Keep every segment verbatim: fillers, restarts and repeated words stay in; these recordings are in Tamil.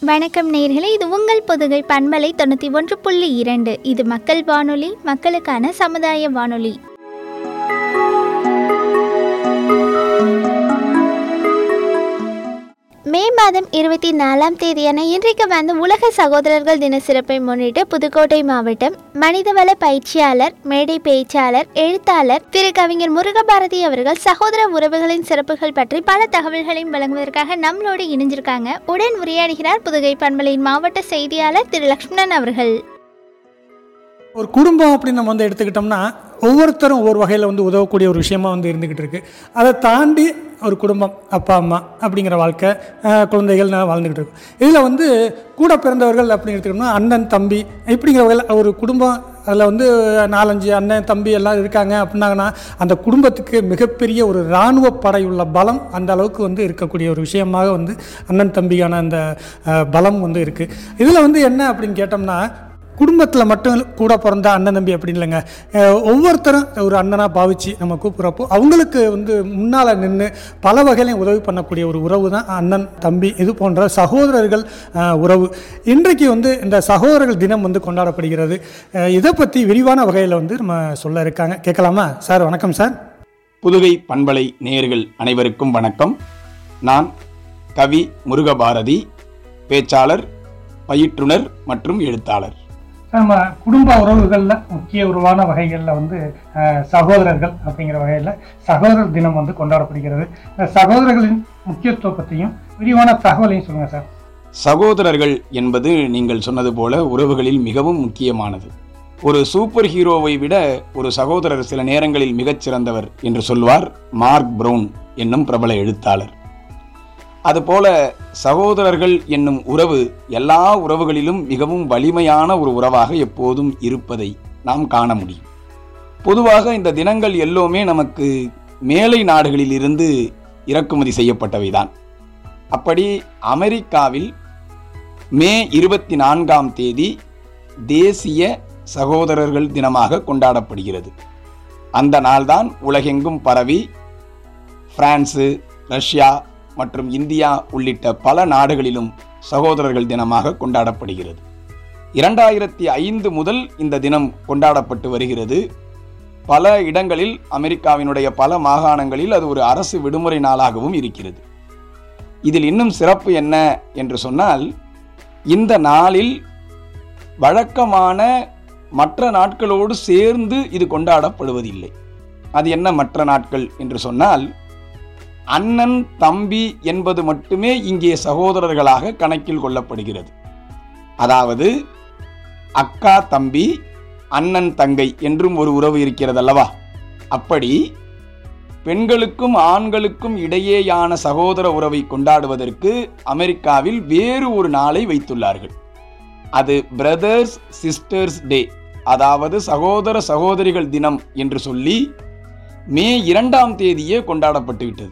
வணக்கம் நேயர்களே, இது உங்கள் புதுகை பண்பலை தொண்ணூற்றி ஒன்று புள்ளி இரண்டு. இது மக்கள் வானொலி, மக்களுக்கான சமுதாய வானொலி. மே மாதம் இருபத்தி நாலாம் தேதியான இன்றைக்கு வந்து உலக சகோதரர்கள் தின சிறப்பை முன்னிட்டு புதுக்கோட்டை மாவட்டம் மனிதவள பயிற்சியாளர், மேடை பேச்சாளர், எழுத்தாளர் திரு கவிஞர் முருகபாரதி அவர்கள் சகோதர உறவுகளின் சிறப்புகள் பற்றி பல தகவல்களையும் வழங்குவதற்காக நம்மளோடு இணைஞ்சிருக்காங்க. உடன் உரையாடுகிறார் புதுகை பண்பலையின் மாவட்ட செய்தியாளர் திரு லக்ஷ்மணன் அவர்கள். ஒரு குடும்பம் அப்படின்னு நம்ம வந்து எடுத்துக்கிட்டோம்னா ஒவ்வொருத்தரும் ஒவ்வொரு வகையில் வந்து உதவக்கூடிய ஒரு விஷயமா வந்து இருந்துக்கிட்டு இருக்குது. அதை தாண்டி ஒரு குடும்பம், அப்பா அம்மா அப்படிங்கிற வாழ்க்கை, குழந்தைகள் வாழ்ந்துக்கிட்டு இருக்கும். இதில் வந்து கூட பிறந்தவர்கள் அப்படின்னு எடுத்துக்கிட்டோம்னா அண்ணன் தம்பி இப்படிங்கிற வகையில் ஒரு குடும்பம். அதில் வந்து நாலஞ்சு அண்ணன் தம்பி எல்லாம் இருக்காங்க அப்படின்னாங்கன்னா அந்த குடும்பத்துக்கு மிகப்பெரிய ஒரு இராணுவ படை உள்ள பலம் அந்த அளவுக்கு வந்து இருக்கக்கூடிய ஒரு விஷயமாக வந்து அண்ணன் தம்பிக்கான அந்த பலம் வந்து இருக்குது. இதில் வந்து என்ன அப்படின்னு கேட்டோம்னா, குடும்பத்தில் மட்டும் கூட பிறந்த அண்ணன் தம்பி அப்படி இல்லைங்க. ஒவ்வொருத்தரும் ஒரு அண்ணனாக பாவிச்சு நம்ம கூப்பிட்றப்போ அவங்களுக்கு வந்து முன்னால் நின்று பல வகையிலையும் உதவி பண்ணக்கூடிய ஒரு உறவு தான் அண்ணன் தம்பி, இது போன்ற சகோதரர்கள் உறவு. இன்றைக்கு வந்து இந்த சகோதரர்கள் தினம் வந்து கொண்டாடப்படுகிறது. இதை பற்றி விரிவான வகையில் வந்து நம்ம சொல்ல இருக்காங்க. கேட்கலாமா சார்? வணக்கம் சார். புதுகை பண்பலை நேயர்கள் அனைவருக்கும் வணக்கம். நான் கவி முருகபாரதி, பேச்சாளர், பயிற்றுனர் மற்றும் எழுத்தாளர். நம்ம குடும்ப உறவுகளில் முக்கிய உருவான வகைகளில் வந்து சகோதரர்கள் அப்படிங்கிற வகையில் சகோதரர் தினம் வந்து கொண்டாடப்படுகிறது. சகோதரர்களின் முக்கியத்துவம் பற்றியும் விரிவான தகவலையும் சொல்லுங்கள் சார். சகோதரர்கள் என்பது நீங்கள் சொன்னது போல உறவுகளில் மிகவும் முக்கியமானது. ஒரு சூப்பர் ஹீரோவை விட ஒரு சகோதரர் சில நேரங்களில் மிகச்சிறந்தவர் என்று சொல்வார் மார்க் ப்ரவுன் என்னும் பிரபல எழுத்தாளர். அதுபோல சகோதரர்கள் என்னும் உறவு எல்லா உறவுகளிலும் மிகவும் வலிமையான ஒரு உறவாக எப்போதும் இருப்பதை நாம் காண முடியும். பொதுவாக இந்த தினங்கள் எல்லோருமே நமக்கு மேலை நாடுகளில் இருந்து இறக்குமதி செய்யப்பட்டவைதான். அப்படி அமெரிக்காவில் மே இருபத்தி நான்காம் தேதி தேசிய சகோதரர்கள் தினமாக கொண்டாடப்படுகிறது. அந்த நாள்தான் உலகெங்கும் பரவி பிரான்சு, ரஷ்யா மற்றும் இந்தியா உள்ளிட்ட பல நாடுகளிலும் சகோதரர்கள் தினமாக கொண்டாடப்படுகிறது. இரண்டாயிரத்தி ஐந்து முதல் இந்த தினம் கொண்டாடப்பட்டு வருகிறது. பல இடங்களில், அமெரிக்காவினுடைய பல மாகாணங்களில் அது ஒரு அரசு விடுமுறை நாளாகவும் இருக்கிறது. இதில் இன்னும் சிறப்பு என்ன என்று சொன்னால், இந்த நாளில் வழக்கமான மற்ற நாட்களோடு சேர்ந்து இது கொண்டாடப்படுவதில்லை. அது என்ன மற்ற நாட்கள் என்று சொன்னால், அண்ணன் தம்பி என்பது மட்டுமே இங்கே சகோதரர்களாக கணக்கில் கொள்ளப்படுகிறது. அதாவது அக்கா தம்பி, அண்ணன் தங்கை என்றும் ஒரு உறவு இருக்கிறது அல்லவா? அப்படி பெண்களுக்கும் ஆண்களுக்கும் இடையேயான சகோதர உறவை கொண்டாடுவதற்கு அமெரிக்காவில் வேறு ஒரு நாளை வைத்துள்ளார்கள். அது பிரதர்ஸ் சிஸ்டர்ஸ் டே, அதாவது சகோதர சகோதரிகள் தினம் என்று சொல்லி மே இரண்டாம் தேதியே கொண்டாடப்பட்டு விட்டது.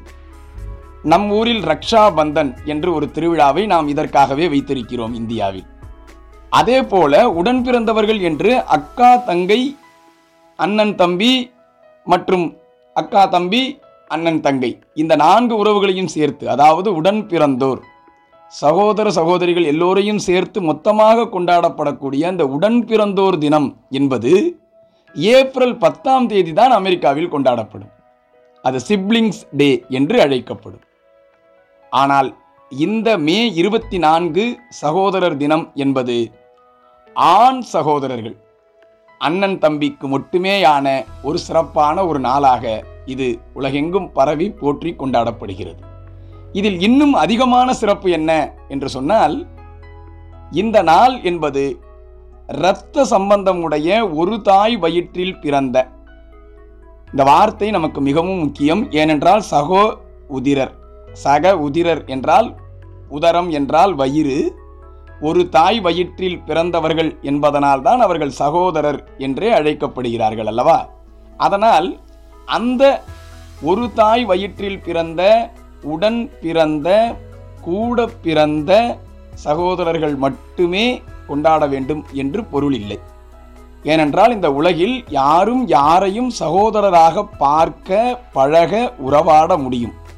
நம் ஊரில் ரக்ஷா பந்தன் என்று ஒரு திருவிழாவை நாம் இதற்காகவே வைத்திருக்கிறோம் இந்தியாவில். அதே போல உடன் பிறந்தவர்கள் என்று அக்கா தங்கை, அண்ணன் தம்பி மற்றும் அக்கா தம்பி, அண்ணன் தங்கை, இந்த நான்கு உறவுகளையும் சேர்த்து, அதாவது உடன் பிறந்தோர், சகோதர சகோதரிகள் எல்லோரையும் சேர்த்து மொத்தமாக கொண்டாடப்படக்கூடிய அந்த உடன் பிறந்தோர் தினம் என்பது ஏப்ரல் பத்தாம் தேதி தான் அமெரிக்காவில் கொண்டாடப்படும். அது சிப்ளிங்ஸ் டே என்று அழைக்கப்படும். ஆனால் இந்த மே இருபத்தி நான்கு சகோதரர் தினம் என்பது ஆண் சகோதரர்கள், அண்ணன் தம்பிக்கு மட்டுமேயான ஒரு சிறப்பான ஒரு நாளாக இது உலகெங்கும் பரவி போற்றி கொண்டாடப்படுகிறது. இதில் இன்னும் அதிகமான சிறப்பு என்ன என்று சொன்னால், இந்த நாள் என்பது இரத்த சம்பந்தமுடைய ஒரு தாய் வயிற்றில் பிறந்த, இந்த வார்த்தை நமக்கு மிகவும் முக்கியம். ஏனென்றால் சகோ உதிரர், சக உதிரர் என்றால் உதரம் என்றால் வயிறு, ஒரு தாய் வயிற்றில் பிறந்தவர்கள் என்பதனால் தான் அவர்கள் சகோதரர் என்றே அழைக்கப்படுகிறார்கள் அல்லவா? அதனால் அந்த ஒரு தாய் வயிற்றில் பிறந்த, உடன் பிறந்த, கூட பிறந்த சகோதரர்கள் மட்டுமே கொண்டாட வேண்டும் என்று பொருள் இல்லை. ஏனென்றால் இந்த உலகில் யாரும் யாரையும் சகோதரராக பார்க்க, பழக, உறவாட முடியும்.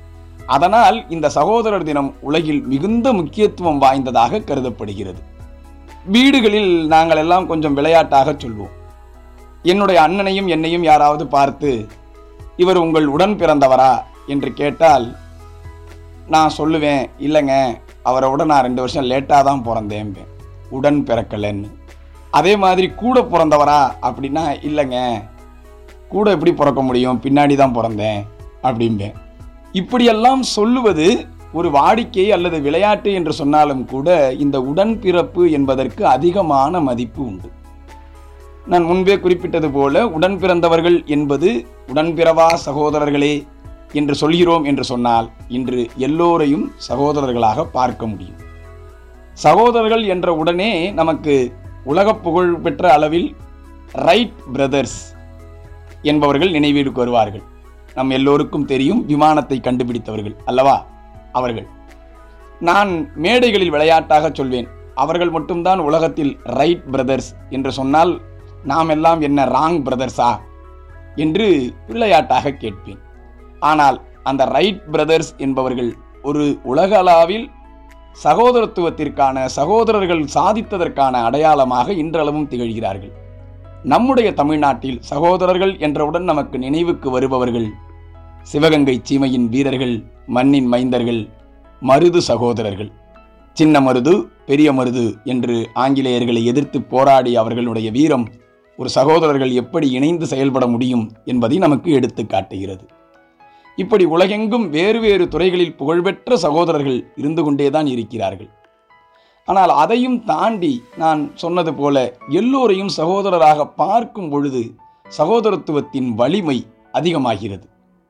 அதனால் இந்த சகோதரர் தினம் உலகில் மிகுந்த முக்கியத்துவம் வாய்ந்ததாக கருதப்படுகிறது. வீடுகளில் நாங்கள் எல்லாம் கொஞ்சம் விளையாட்டாக சொல்வோம். என்னுடைய அண்ணனையும் என்னையும் யாராவது பார்த்து இவர் உங்கள் உடன் பிறந்தவரா என்று கேட்டால் நான் சொல்லுவேன், இல்லைங்க, அவரோட நான் ரெண்டு வருஷம் லேட்டாக தான் பிறந்தேன், உடன் பிறக்கலைன்னு. அதே மாதிரி கூட பிறந்தவரா அப்படின்னா, இல்லைங்க, கூட எப்படி பிறக்க முடியும், பின்னாடி தான் பிறந்தேன் அப்படிம்பேன். இப்படியெல்லாம் சொல்லுவது ஒரு வாடிக்கை அல்லது விளையாட்டு என்று சொன்னாலும் கூட இந்த உடன்பிறப்பு என்பதற்கு அதிகமான மதிப்பு உண்டு. நான் முன்பே குறிப்பிட்டது போல உடன் பிறந்தவர்கள் என்பது உடன்பிறவா சகோதரர்களே என்று சொல்கிறோம் என்று சொன்னால் இன்று எல்லோரையும் சகோதரர்களாக பார்க்க முடியும். சகோதரர்கள் என்ற உடனே நமக்கு உலக புகழ் பெற்ற அளவில் ரைட் பிரதர்ஸ் என்பவர்கள் நினைவிற்கு வருவார்கள். நம் எல்லோருக்கும் தெரியும், விமானத்தை கண்டுபிடித்தவர்கள் அல்லவா அவர்கள். நான் மேடைகளில் விளையாட்டாக சொல்வேன், அவர்கள் மட்டும்தான் உலகத்தில் ரைட் பிரதர்ஸ் என்று சொன்னால் நாம் எல்லாம் என்ன ராங் பிரதர்ஸா என்று விளையாட்டாக கேட்பேன். ஆனால் அந்த ரைட் பிரதர்ஸ் என்பவர்கள் ஒரு உலக அளவில் சகோதரத்துவத்திற்கான, சகோதரர்கள் சாதித்ததற்கான அடையாளமாக இன்றளவும் திகழ்கிறார்கள். நம்முடைய தமிழ்நாட்டில் சகோதரர்கள் என்றவுடன் நமக்கு நினைவுக்கு வருபவர்கள் சிவகங்கை சீமையின் வீரர்கள், மண்ணின் மைந்தர்கள், மருது சகோதரர்கள். சின்ன மருது, பெரிய மருது என்று ஆங்கிலேயர்களை எதிர்த்து போராடி அவர்களுடைய வீரம் ஒரு சகோதரர்கள் எப்படி இணைந்து செயல்பட முடியும் என்பதை நமக்கு எடுத்து காட்டுகிறது. இப்படி உலகெங்கும் வேறு வேறு துறைகளில் புகழ்பெற்ற சகோதரர்கள் இருந்து கொண்டேதான் இருக்கிறார்கள். ஆனால் அதையும் தாண்டி நான் சொன்னது போல எல்லோரையும் சகோதரராக பார்க்கும் பொழுது சகோதரத்துவத்தின் வலிமை அதிகமாகிறது.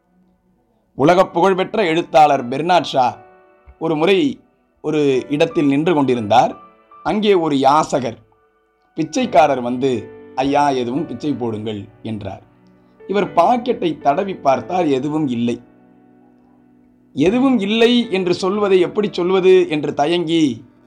உலக புகழ்பெற்ற எழுத்தாளர் பெர்னாட் ஷா ஒரு முறை ஒரு இடத்தில் நின்று கொண்டிருந்தார். அங்கே ஒரு யாசகர், பிச்சைக்காரர் வந்து, ஐயா எதுவும் பிச்சை போடுங்கள் என்றார். இவர் பாக்கெட்டை தடவி பார்த்தார், எதுவும் இல்லை. எதுவும் இல்லை என்று சொல்வதை எப்படி சொல்வது என்று தயங்கி,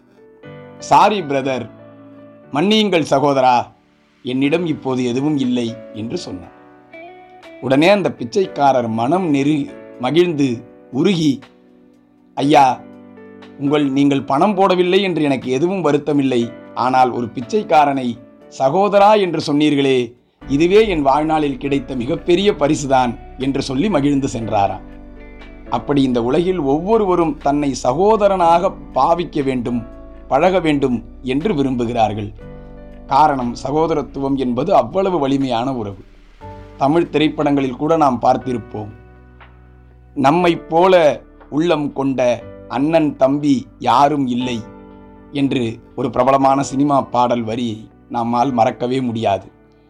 சாரி பிரதர், மன்னியுங்கள் சகோதரா, என்னிடம் இப்போது எதுவும் இல்லை என்று சொன்னார். உடனே அந்த பிச்சைக்காரர் மனம் நெரு மகிழ்ந்து உருகி, ஐயா, உங்கள் நீங்கள் பணம் போடவில்லை என்று எனக்கு எதுவும் வருத்தமில்லை. ஆனால் ஒரு பிச்சைக்காரனை சகோதரா என்று சொன்னீர்களே, இதுவே என் வாழ்நாளில் கிடைத்த மிகப்பெரிய பரிசுதான் என்று சொல்லி மகிழ்ந்து சென்றாராம். அப்படி இந்த உலகில் ஒவ்வொருவரும் தன்னை சகோதரனாக பாவிக்க வேண்டும், பழக வேண்டும் என்று விரும்புகிறார்கள். காரணம், சகோதரத்துவம் என்பது அவ்வளவு வலிமையான உறவு. தமிழ் திரைப்படங்களில் கூட நாம் பார்த்திருப்போம், நம்மை போல உள்ளம் கொண்ட அண்ணன் தம்பி யாரும் இல்லை என்று ஒரு பிரபலமான சினிமா பாடல் வரியை நம்மால் மறக்கவே முடியாது.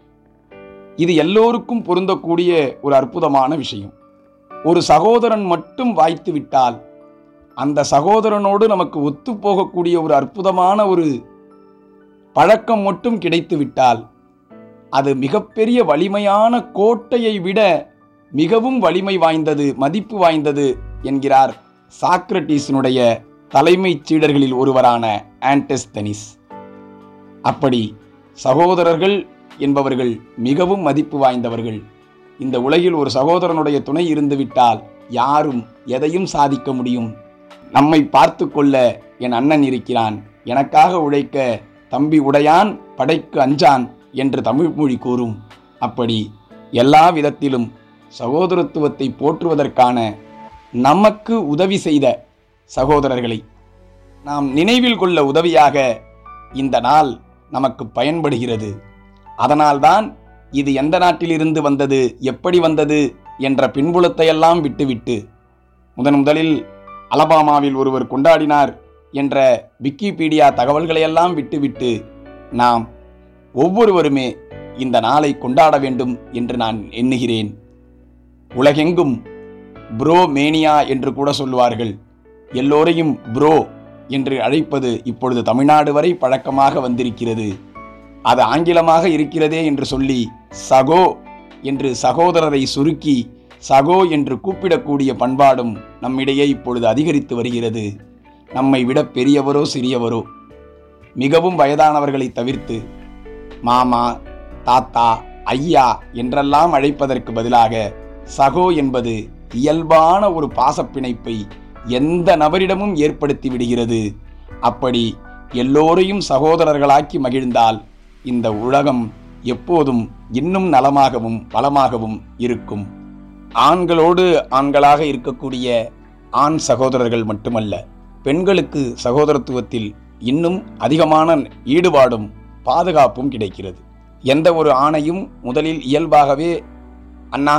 இது எல்லோருக்கும் பொருந்தக்கூடிய ஒரு அற்புதமான விஷயம். ஒரு சகோதரன் மட்டும் வாய்த்து விட்டால் அந்த சகோதரனோடு நமக்கு ஒத்து போகக்கூடிய ஒரு அற்புதமான ஒரு பழக்கம் மட்டும் கிடைத்து விட்டால் அது மிகப்பெரிய வலிமையான கோட்டையை விட மிகவும் வலிமை வாய்ந்தது, மதிப்பு வாய்ந்தது என்கிறார் சாக்ரட்டிஸினுடைய தலைமை சீடர்களில் ஒருவரான ஆண்டஸ்தனிஸ். அப்படி சகோதரர்கள் என்பவர்கள் மிகவும் மதிப்பு வாய்ந்தவர்கள். இந்த உலகில் ஒரு சகோதரனுடைய துணை இருந்துவிட்டால் யாரும் எதையும் சாதிக்க முடியும். நம்மை பார்த்து கொள்ள என் அண்ணன் இருக்கிறான், எனக்காக உழைக்க தம்பி உடையான், படைக்கு அஞ்சான் என்று தமிழ்மொழி கூறும். அப்படி எல்லா விதத்திலும் சகோதரத்துவத்தை போற்றுவதற்கான நமக்கு உதவி செய்த சகோதரர்களை நாம் நினைவில் கொள்ள உதவியாக இந்த நாள் நமக்கு பயன்படுகிறது. அதனால்தான் இது எந்த நாட்டிலிருந்து வந்தது, எப்படி வந்தது என்ற பின்புலத்தையெல்லாம் விட்டுவிட்டு முதன் முதலில் அலபாமாவில் ஒருவர் கொண்டாடினார் என்ற விக்கிபீடியா தகவல்களையெல்லாம் விட்டுவிட்டு நாம் ஒவ்வொருவருமே இந்த நாளை கொண்டாட வேண்டும் என்று நான் எண்ணுகிறேன். உலகெங்கும் ப்ரோ மேனியா என்று கூட சொல்வார்கள். எல்லோரையும் ப்ரோ என்று அழைப்பது இப்பொழுது தமிழ்நாடு வரை பழக்கமாக வந்திருக்கிறது. அது ஆங்கிலமாக இருக்கிறதே என்று சொல்லி சகோ என்று சகோதரரை சுருக்கி சகோ என்று கூப்பிடக்கூடிய பண்பாடும் நம்மிடையே இப்பொழுது அதிகரித்து வருகிறது. நம்மை விட பெரியவரோ சிறியவரோ மிகவும் வயதானவர்களை தவிர்த்து மாமா, தாத்தா, ஐயா என்றெல்லாம் அழைப்பதற்கு பதிலாக சகோ என்பது இயல்பான ஒரு பாசப்பிணைப்பை எந்த நபரிடமும் ஏற்படுத்தி விடுகிறது. அப்படி எல்லோரையும் சகோதரர்களாக்கி மகிழ்ந்தால் இந்த உலகம் எப்போதும் இன்னும் நலமாகவும் வளமாகவும் இருக்கும். ஆண்களோடு ஆண்களாக இருக்கக்கூடிய ஆண் சகோதரர்கள் மட்டுமல்ல, பெண்களுக்கு சகோதரத்துவத்தில் இன்னும் அதிகமான ஈடுபாடும் பாதுகாப்பும் கிடைக்கிறது. எந்த ஒரு ஆணையும் முதலில் இயல்பாகவே அண்ணா,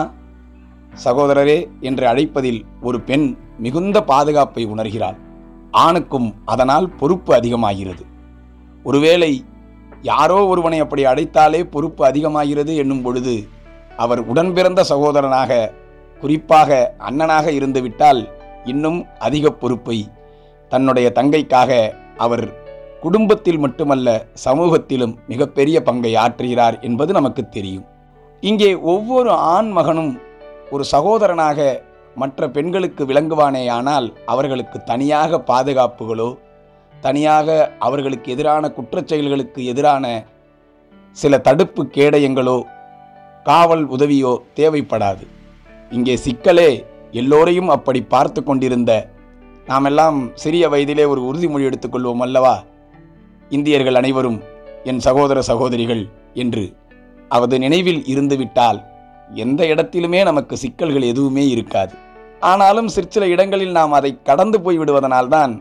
சகோதரரே என்று அழைப்பதில் ஒரு பெண் மிகுந்த பாதுகாப்பை உணர்கிறாள். ஆணுக்கும் அதனால் பொறுப்பு அதிகமாகிறது. ஒருவேளை யாரோ ஒருவனை அப்படி அழைத்தாலே பொறுப்பு அதிகமாகிறது என்னும் பொழுது அவர் உடன் பிறந்த சகோதரனாக, குறிப்பாக அண்ணனாக இருந்துவிட்டால் இன்னும் அதிக பொறுப்பை தன்னுடைய தங்கைக்காக அவர் குடும்பத்தில் மட்டுமல்ல சமூகத்திலும் மிகப்பெரிய பங்கை ஆற்றுகிறார் என்பது நமக்கு தெரியும். இங்கே ஒவ்வொரு ஆண் மகனும் ஒரு சகோதரனாக மற்ற பெண்களுக்கு விளங்குவானேயானால் அவர்களுக்கு தனியாக பாதுகாப்புகளோ, தனியாக அவர்களுக்கு எதிரான குற்றச்செயல்களுக்கு எதிரான சில தடுப்பு கேடயங்களோ, காவல் உதவியோ தேவைப்படாது. இங்கே சிக்கலே எல்லோரையும் அப்படி பார்த்து கொண்டிருந்த நாமெல்லாம் சிறிய வயதிலே ஒரு உறுதிமொழி எடுத்துக்கொள்வோம் அல்லவா, இந்தியர்கள் அனைவரும் என் சகோதர சகோதரிகள் என்று. அது நினைவில் இருந்துவிட்டால் எந்த இடத்திலுமே நமக்கு சிக்கல்கள் எதுவுமே இருக்காது. ஆனாலும் சிற்சில இடங்களில் நாம் அதை கடந்து போய் விடுவதனால்தான்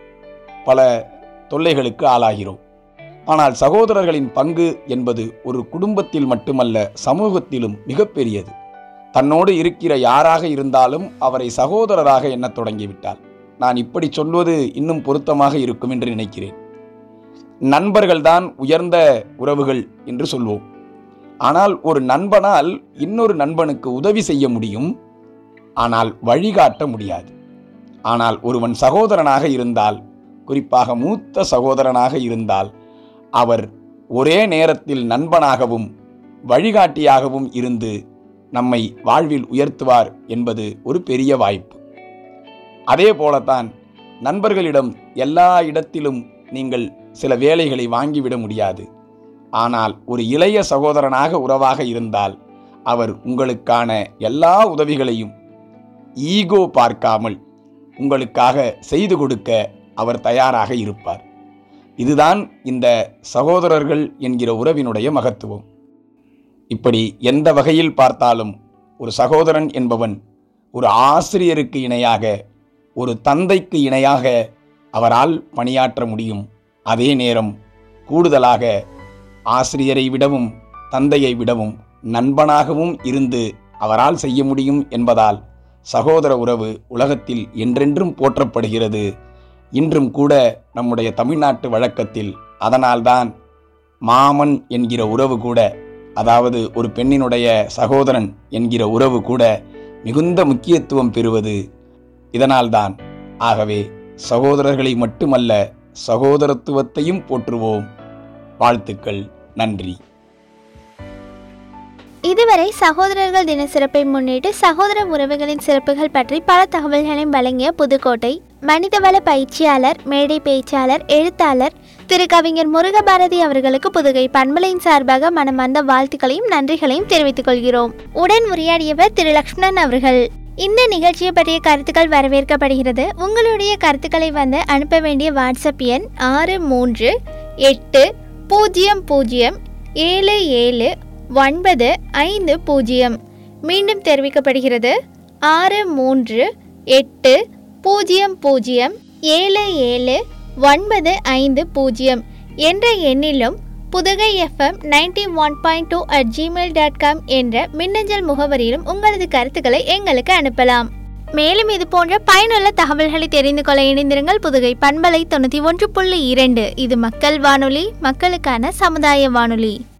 பல தொல்லைகளுக்கு ஆளாகிறோம். ஆனால் சகோதரர்களின் பங்கு என்பது ஒரு குடும்பத்தில் மட்டுமல்ல, சமூகத்திலும் மிகப்பெரியது. தன்னோடு இருக்கிற யாராக இருந்தாலும் அவரை சகோதரராக எண்ணத் தொடங்கிவிட்டால், நான் இப்படி சொல்வது இன்னும் பொருத்தமாக இருக்கும் என்று நினைக்கிறேன். நண்பர்கள்தான் உயர்ந்த உறவுகள் என்று சொல்வோம். ஆனால் ஒரு நண்பனால் இன்னொரு நண்பனுக்கு உதவி செய்ய முடியும், ஆனால் வழிகாட்ட முடியாது. ஆனால் ஒருவன் சகோதரனாக இருந்தால், குறிப்பாக மூத்த சகோதரனாக இருந்தால், அவர் ஒரே நேரத்தில் நண்பனாகவும் வழிகாட்டியாகவும் இருந்து நம்மை வாழ்வில் உயர்த்துவார் என்பது ஒரு பெரிய வாய்ப்பு. அதே போலத்தான் நண்பர்களிடம் எல்லா இடத்திலும் நீங்கள் சில வேலைகளை வாங்கிவிட முடியாது. ஆனால் ஒரு இளைய சகோதரனாக உறவாக இருந்தால் அவர் உங்களுக்கான எல்லா உதவிகளையும் ஈகோ பார்க்காமல் உங்களுக்காக செய்து கொடுக்க அவர் தயாராக இருப்பார். இதுதான் இந்த சகோதரர்கள் என்கிற உறவினுடைய மகத்துவம். இப்படி எந்த வகையில் பார்த்தாலும் ஒரு சகோதரன் என்பவன் ஒரு ஆசிரியருக்கு இணையாக, ஒரு தந்தைக்கு இணையாக அவரால் பணியாற்ற முடியும். அதே நேரம் கூடுதலாக ஆசிரியரை விடவும் தந்தையை விடவும் நண்பனாகவும் இருந்து அவரால் செய்ய முடியும் என்பதால் சகோதர உறவு உலகத்தில் என்றென்றும் போற்றப்படுகிறது. இன்றும் கூட நம்முடைய தமிழ்நாட்டு வழக்கத்தில் அதனால்தான் மாமன் என்கிற உறவு கூட, அதாவது ஒரு பெண்ணினுடைய சகோதரன் என்கிற உறவு கூட மிகுந்த முக்கியத்துவம் பெறுவது இதனால்தான். ஆகவே சகோதரர்களை மட்டுமல்ல, சகோதரத்துவத்தையும் போற்றுவோம். வாழ்த்துக்கள். நன்றி. இதுவரை சகோதரர்கள் தின சிறப்பை முன்னிட்டு சகோதர உறவுகளின் சிறப்புகள் பற்றி பல தகவல்களையும் வழங்கிய புதுக்கோட்டை மனிதவள பயிற்சியாளர், மேடை பேச்சாளர், எழுத்தாளர் திரு கவிஞர் முருகபாரதி அவர்களுக்கு புதுகை பண்பலையின் சார்பாக மனமார்ந்த வாழ்த்துக்களையும் நன்றிகளையும் தெரிவித்துக் கொள்கிறோம். உடன் உரையாடியவர் திரு லக்ஷ்மணன் அவர்கள். இந்த நிகழ்ச்சியை பற்றிய கருத்துக்கள் வரவேற்கப்படுகிறது. உங்களுடைய கருத்துக்களை வந்து அனுப்ப வேண்டிய வாட்ஸ்அப் எண் ஆறு மூன்று எட்டு பூஜ்ஜியம் பூஜ்ஜியம் ஏழு ஏழு ஒன்பது ஐந்து பூஜ்ஜியம். மீண்டும் தெரிவிக்கப்படுகிறது, ஆறு மூன்று எட்டு பூஜ்ஜியம் பூஜ்ஜியம் ஏழு ஏழு ஒன்பது ஐந்து பூஜ்ஜியம் என்ற எண்ணிலும் Pudugai FM ninety one point two at Gmail dot com என்ற மின்னஞ்சல் முகவரியிலும் உங்களது கருத்துக்களை எங்களுக்கு அனுப்பலாம். மேலும் இது போன்ற பயனுள்ள தகவல்களை தெரிந்து கொள்ள இணைந்திருங்கள். புதுகை பண்பலை தொண்ணூற்றி ஒன்று புள்ளி இரண்டு. இது மக்கள் வானொலி, மக்களுக்கான சமுதாய வானொலி.